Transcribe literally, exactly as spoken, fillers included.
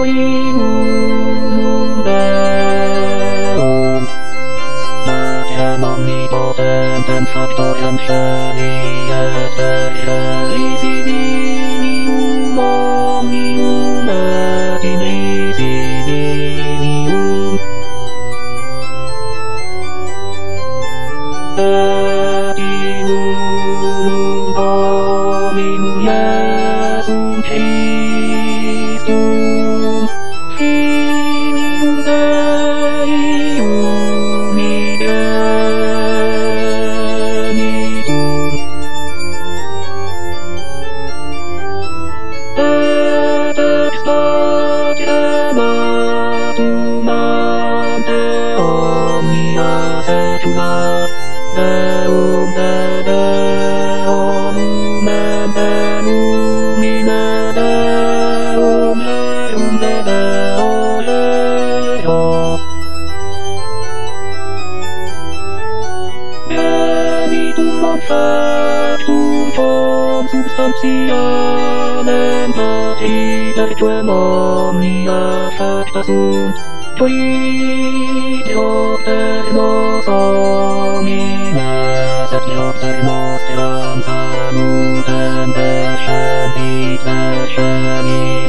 in unum Deum, Patrem omnipotentem factorem Celi et terris divinium omnium et in divinium et in unum Dominum Iesum Christum Filium Dei unigenitum et ex patrematum ante omnia saecula Deum de Deum et lumine Deum Deum de Deo Leo Genitum non factum quam substantianem Patri perquem omnia facta sunt Qui Theopter nos homines et Theopter nostram salutem vercebit vercebit